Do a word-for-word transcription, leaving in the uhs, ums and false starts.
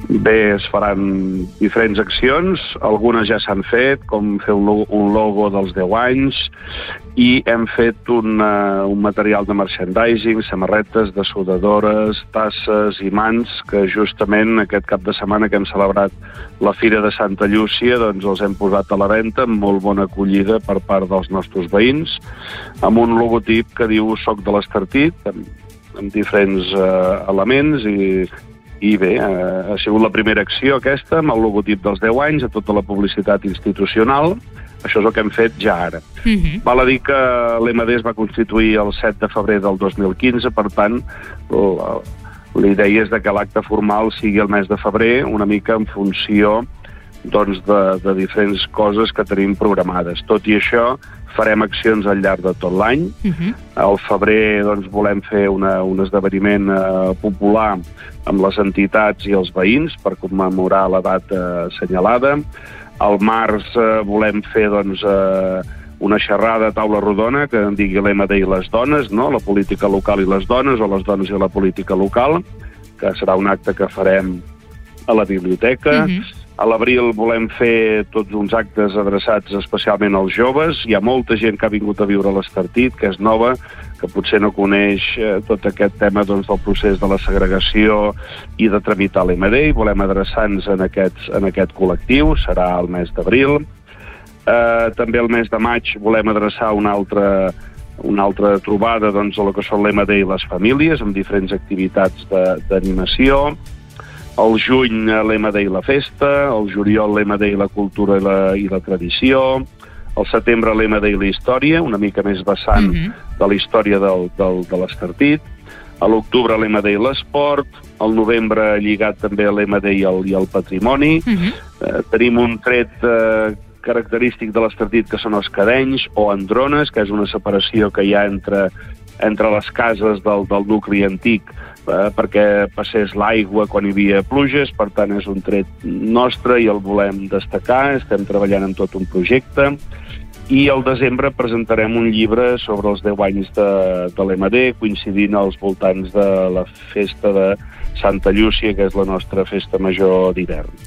Bé, es faran diferents accions, algunes ja s'han fet, com fer un logo, un logo dels deu anys, i hem fet una, un material de merchandising, samarretes, dessodadores, tasses, imants, que justament aquest cap de setmana que hem celebrat la Fira de Santa Llúcia, doncs els hem posat a la venda amb molt bona acollida per part dels nostres veïns, amb un logotip que diu Soc de l'Estartit, amb, amb diferents eh, elements, i I bé, eh, ha sigut la primera acció aquesta, amb el logotip dels deu anys, a tota la publicitat institucional. Això és el que hem fet ja ara. Uh-huh. Val a dir que l'E M D es va constituir el set de febrer del dos mil quinze, per tant, la, la idea és de que l'acte formal sigui el mes de febrer, una mica en funció doncs, de, de diferents coses que tenim programades. Tot i això, farem accions al llarg de tot l'any. Uh-huh. Al febrer doncs, volem fer una, un esdeveniment eh, popular amb les entitats i els veïns per commemorar la data assenyalada. Al març eh, volem fer doncs, eh, una xerrada a taula rodona que en digui l'E M D i les dones, no? La política local i les dones, o les dones i la política local, que serà un acte que farem a la biblioteca. Uh-huh. A l'abril volem fer tots uns actes adreçats especialment als joves. Hi ha molta gent que ha vingut a viure a l'Estartit, que és nova, que potser no coneix eh, tot aquest tema doncs, del procés de la segregació i de tramitar l'E M D, i volem adreçar-nos en, aquests, en aquest col·lectiu. Serà el mes d'abril. Eh, també el mes de maig volem adreçar una altra, una altra trobada doncs, a lo que són l'E M D i les famílies, amb diferents activitats d'animació. Al juny l'E M D i la festa, al juliol l'E M D i la cultura i la, i la tradició, al setembre l'E M D i la història, una mica més vessant uh-huh. de la història del, del, de l'Estartit, a l'octubre l'E M D i l'esport, al novembre lligat també l'E M D i el, i el patrimoni. Uh-huh. eh, tenim un tret eh, característic de l'Estartit que són els cadenys o andrones, que és una separació que hi ha entre, entre les cases del, del nucli antic eh, perquè passés l'aigua quan hi havia pluges. Per tant, és un tret nostre i el volem destacar. Estem treballant en tot un projecte. I al desembre presentarem un llibre sobre els deu anys de, de l'E M D, coincidint als voltants de la festa de Santa Llúcia, que és la nostra festa major d'hivern.